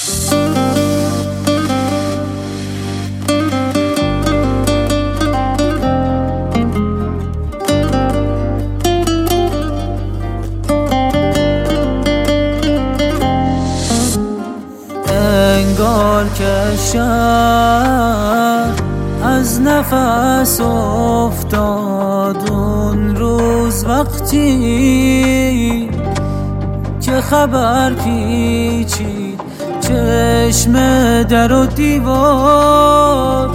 انگار که شب از نفس افتاد اون روز وقتی که خبر پیچید چشم در و دیوار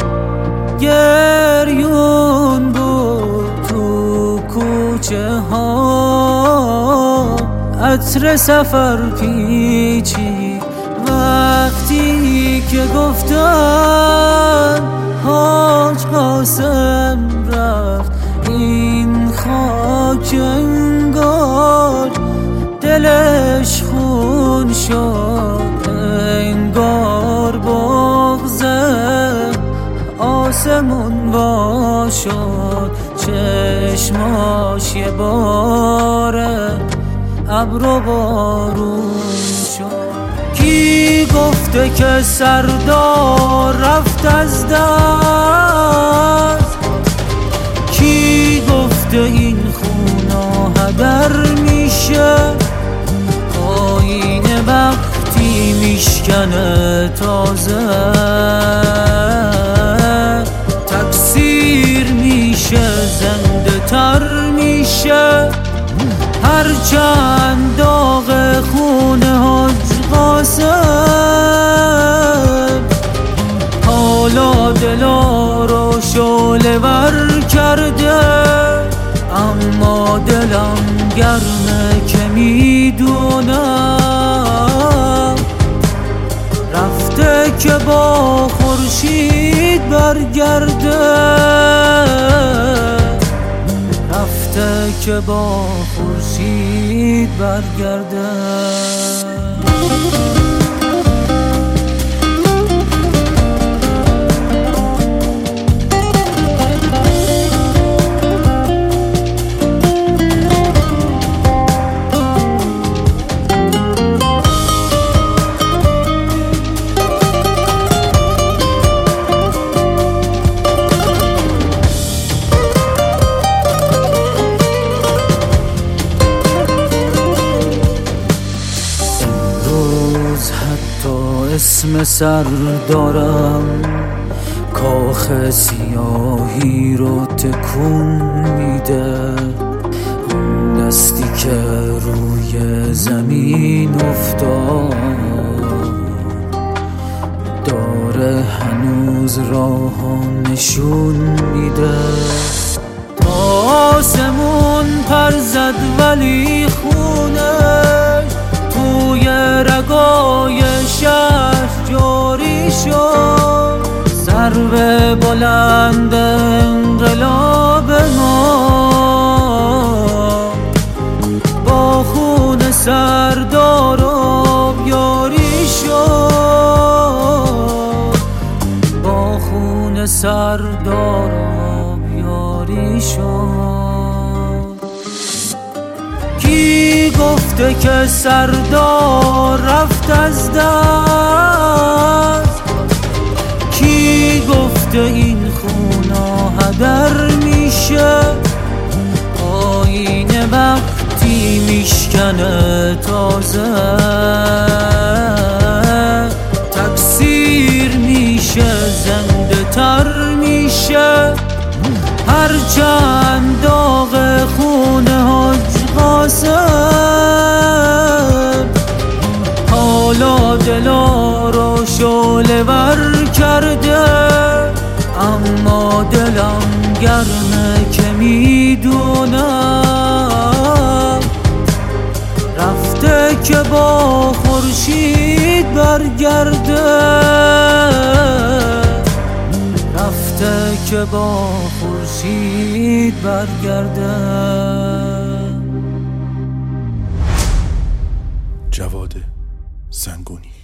گریون بود تو کوچه ها عطر سفر پیچید وقتی که گفتن حاج قاسم رفت این خاک انگار دلش خون شد انگار بغض آسمون وا شد چشماش یه باره ابر و بارون شد کی گفته که سردار رفت از دست کی گفته این خونا هدر میشه آینه وقتی میشکنه تازه تکثیر میشه زنده تر میشه هرچند داغ خونه حاج قاسم حالا دلا رو شعله ور کرده اما دلم گرمه که میدونم رفته که با خورشید برگرده رفته که با خورشید برگرده اسم سر دارم کاخ سیاهی رو تکون میده اون دستی که روی زمین افتاد داره هنوز راه نشون میده تا آسمون پر زد ولی خونش توی رگای شهر جاری شد ضربه بلند انقلاب ما با خون سردار آبیاری شد با خون سردار آبیاری شد کی گفته که سردار رفت از دست کی گفته این خونا هدر میشه آینه وقتی میشکنه تازه تکثیر میشه زنده تر میشه هرچند داغ خونه حاج قاسم حالا دلا رو شعله ور کرده اما دلم گرمه که میدونم رفته که با خورشید برگرده رفته که با خورشید برگرده. جواد سنگونی.